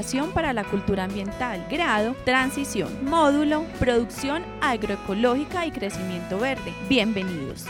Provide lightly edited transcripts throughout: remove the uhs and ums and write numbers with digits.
Educación para la Cultura Ambiental, grado, Transición, módulo, Producción Agroecológica y Crecimiento Verde. Bienvenidos.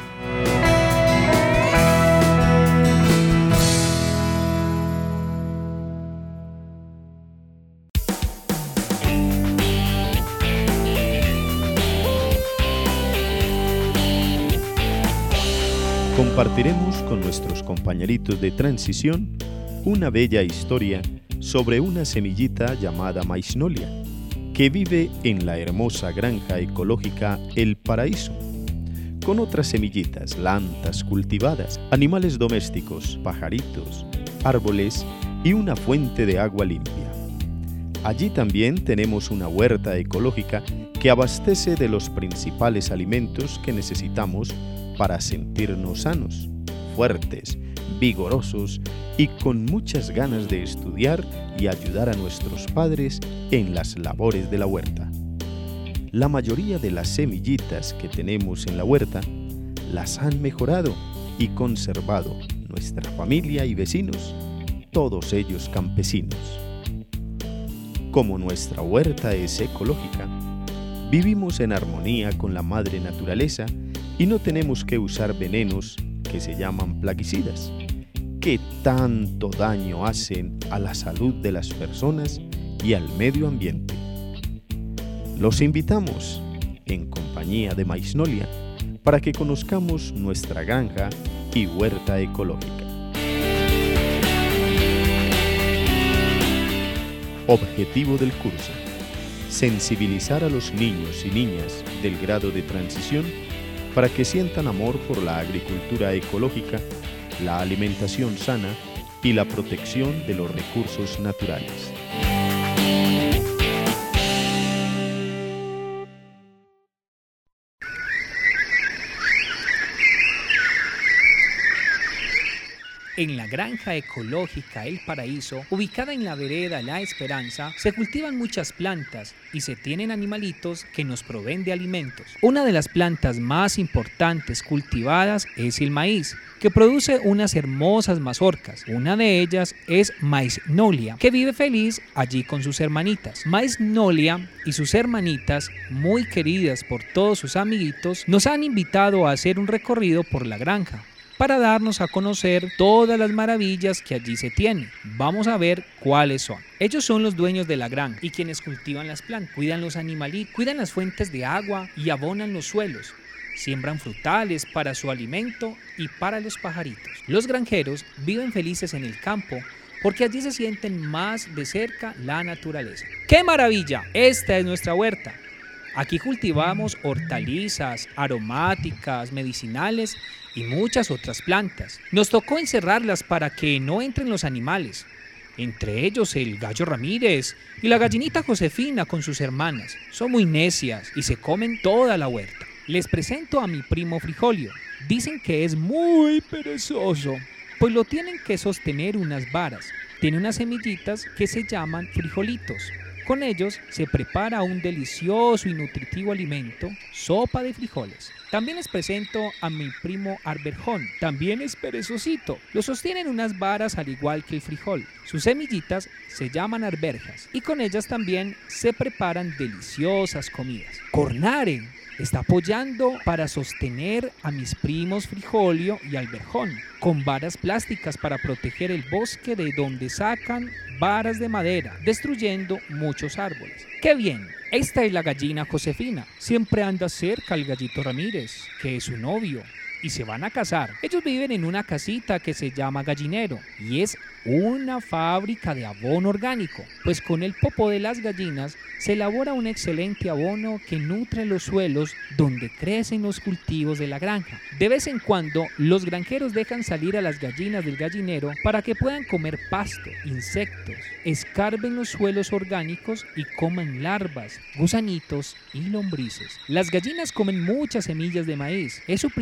Compartiremos con nuestros compañeritos de transición una bella historia sobre una semillita llamada Maisnolia, que vive en la hermosa granja ecológica El Paraíso, con otras semillitas, plantas cultivadas, animales domésticos, pajaritos, árboles y una fuente de agua limpia. Allí también tenemos una huerta ecológica que abastece de los principales alimentos que necesitamos para sentirnos sanos, fuertes, vigorosos y con muchas ganas de estudiar y ayudar a nuestros padres en las labores de la huerta. La mayoría de las semillitas que tenemos en la huerta las han mejorado y conservado nuestra familia y vecinos, todos ellos campesinos. Como nuestra huerta es ecológica, vivimos en armonía con la madre naturaleza y no tenemos que usar venenos que se llaman plaguicidas, que tanto daño hacen a la salud de las personas y al medio ambiente. Los invitamos, en compañía de Maisnolia, para que conozcamos nuestra granja y huerta ecológica. Objetivo del curso: sensibilizar a los niños y niñas del grado de transición para que sientan amor por la agricultura ecológica, la alimentación sana y la protección de los recursos naturales. En la granja ecológica El Paraíso, ubicada en la vereda La Esperanza, se cultivan muchas plantas y se tienen animalitos que nos proveen de alimentos. Una de las plantas más importantes cultivadas es el maíz, que produce unas hermosas mazorcas. Una de ellas es Maisnolia, que vive feliz allí con sus hermanitas. Maisnolia y sus hermanitas, muy queridas por todos sus amiguitos, nos han invitado a hacer un recorrido por la granja para darnos a conocer todas las maravillas que allí se tienen. Vamos a ver cuáles son. Ellos son los dueños de la granja y quienes cultivan las plantas, cuidan los animalitos, cuidan las fuentes de agua y abonan los suelos. Siembran frutales para su alimento y para los pajaritos. Los granjeros viven felices en el campo porque allí se sienten más de cerca la naturaleza. ¡Qué maravilla! Esta es nuestra huerta. Aquí cultivamos hortalizas, aromáticas, medicinales y muchas otras plantas. Nos tocó encerrarlas para que no entren los animales, entre ellos el gallo Ramírez y la gallinita Josefina con sus hermanas. Son muy necias y se comen toda la huerta. Les presento a mi primo Frijolio. Dicen que es muy perezoso, pues lo tienen que sostener unas varas. Tiene unas semillitas que se llaman frijolitos. Con ellos se prepara un delicioso y nutritivo alimento, sopa de frijoles. También les presento a mi primo Arberjón. También es perezosito. Lo sostienen unas varas al igual que el frijol. Sus semillitas se llaman arberjas y con ellas también se preparan deliciosas comidas. Cornare está apoyando para sostener a mis primos Frijolio y Alberjón con varas plásticas para proteger el bosque de donde sacan varas de madera, destruyendo muchos árboles. ¡Qué bien! Esta es la gallina Josefina. Siempre anda cerca al gallito Ramírez, que es su novio, y se van a casar. Ellos viven en una casita que se llama Gallinero y es una fábrica de abono orgánico, pues con el popó de las gallinas se elabora un excelente abono que nutre los suelos donde crecen los cultivos de la granja. De vez en cuando los granjeros dejan salir a las gallinas del gallinero para que puedan comer pasto, insectos, escarben los suelos orgánicos y coman larvas, gusanitos y lombrices. Las gallinas comen muchas semillas de maíz, es su principal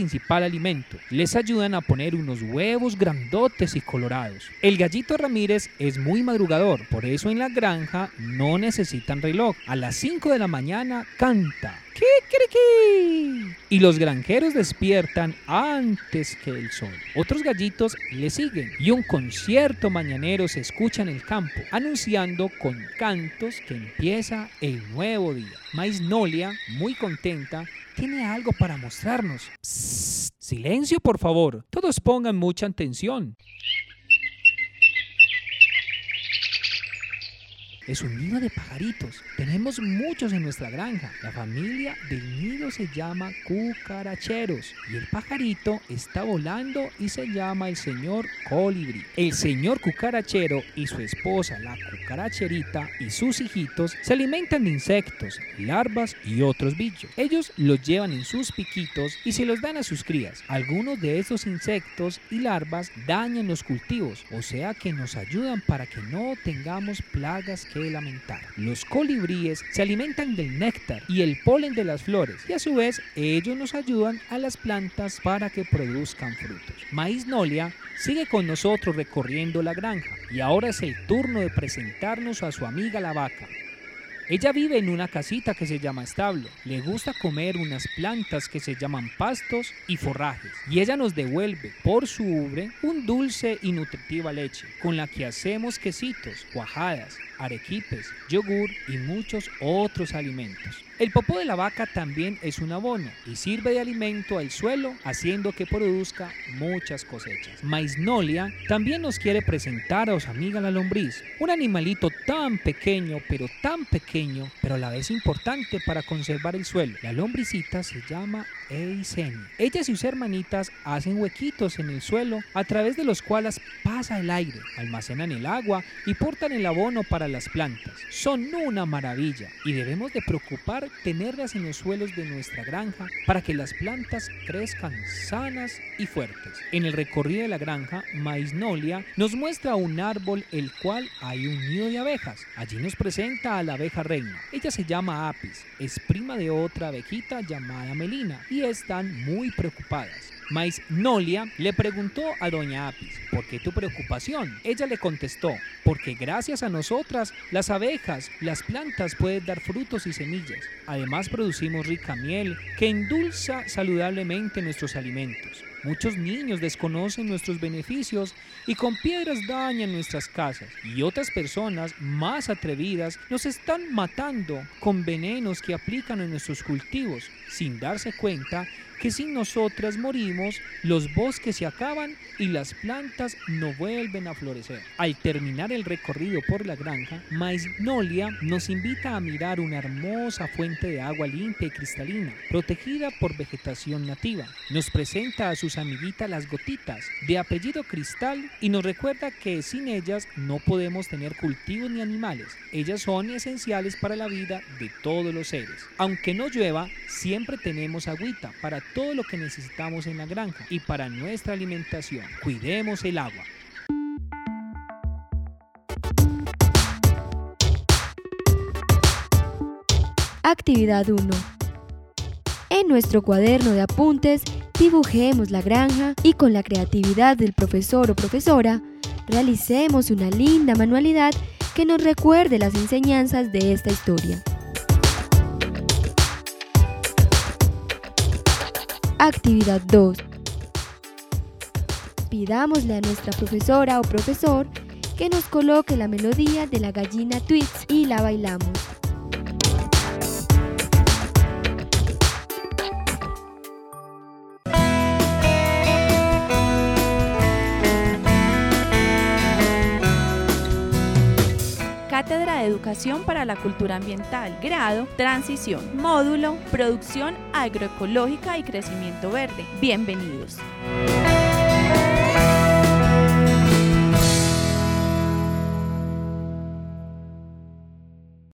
alimento. Les ayudan a poner unos huevos grandotes y colorados. El gallito Ramírez es muy madrugador, por eso en la granja no necesitan reloj. A las 5 de la mañana canta. ¡Kikiriki! Y los granjeros despiertan antes que el sol. Otros gallitos le siguen y un concierto mañanero se escucha en el campo, anunciando con cantos que empieza el nuevo día. Maisnolia, muy contenta, tiene algo para mostrarnos. Psst, silencio, por favor. Todos pongan mucha atención. Es un nido de pajaritos. Tenemos muchos en nuestra granja. La familia del nido se llama cucaracheros y el pajarito está volando y se llama el señor colibrí. El señor cucarachero y su esposa, la cucaracherita, y sus hijitos se alimentan de insectos, larvas y otros bichos. Ellos los llevan en sus piquitos y se los dan a sus crías. Algunos de estos insectos y larvas dañan los cultivos, o sea que nos ayudan para que no tengamos plagas que lamentar. Los colibríes se alimentan del néctar y el polen de las flores y a su vez ellos nos ayudan a las plantas para que produzcan frutos. Maisnolia sigue con nosotros recorriendo la granja y ahora es el turno de presentarnos a su amiga la vaca. Ella vive en una casita que se llama establo. Le gusta comer unas plantas que se llaman pastos y forrajes. Y ella nos devuelve por su ubre un dulce y nutritiva leche, con la que hacemos quesitos, cuajadas, arequipes, yogur y muchos otros alimentos. El popó de la vaca también es un abono y sirve de alimento al suelo, haciendo que produzca muchas cosechas. Maisnolia también nos quiere presentar a su amiga la lombriz, un animalito tan pequeño, pero a la vez importante para conservar el suelo. La lombricita se llama Eiseni. Ellas y sus hermanitas hacen huequitos en el suelo a través de los cuales pasa el aire, almacenan el agua y portan el abono para las plantas. Son una maravilla y debemos de preocupar tenerlas en los suelos de nuestra granja para que las plantas crezcan sanas y fuertes. En el recorrido de la granja, Maisnolia nos muestra un árbol el cual hay un nido de abejas. Allí nos presenta a la abeja reina. Ella se llama Apis, es prima de otra abejita llamada Melina y están muy preocupadas. Maisnolia le preguntó a doña Apis, ¿por qué tu preocupación? Ella le contestó, porque gracias a nosotras, las abejas, las plantas pueden dar frutos y semillas. Además producimos rica miel que endulza saludablemente nuestros alimentos. Muchos niños desconocen nuestros beneficios y con piedras dañan nuestras casas. Y otras personas más atrevidas nos están matando con venenos que aplican en nuestros cultivos, sin darse cuenta que si nosotras morimos, los bosques se acaban y las plantas no vuelven a florecer. Al terminar el recorrido por la granja, Maisnolia nos invita a mirar una hermosa fuente de agua limpia y cristalina, protegida por vegetación nativa. Nos presenta a sus amiguitas las gotitas, de apellido Cristal, y nos recuerda que sin ellas no podemos tener cultivos ni animales. Ellas son esenciales para la vida de todos los seres. Aunque no llueva, siempre tenemos agüita para todo lo que necesitamos en la granja y para nuestra alimentación. Cuidemos el agua. Actividad 1. En nuestro cuaderno de apuntes, dibujemos la granja y con la creatividad del profesor o profesora, realicemos una linda manualidad que nos recuerde las enseñanzas de esta historia. Actividad 2. Pidámosle a nuestra profesora o profesor que nos coloque la melodía de la gallina Twix y la bailamos. Cátedra de Educación para la Cultura Ambiental, grado, transición, módulo, producción agroecológica y crecimiento verde. Bienvenidos.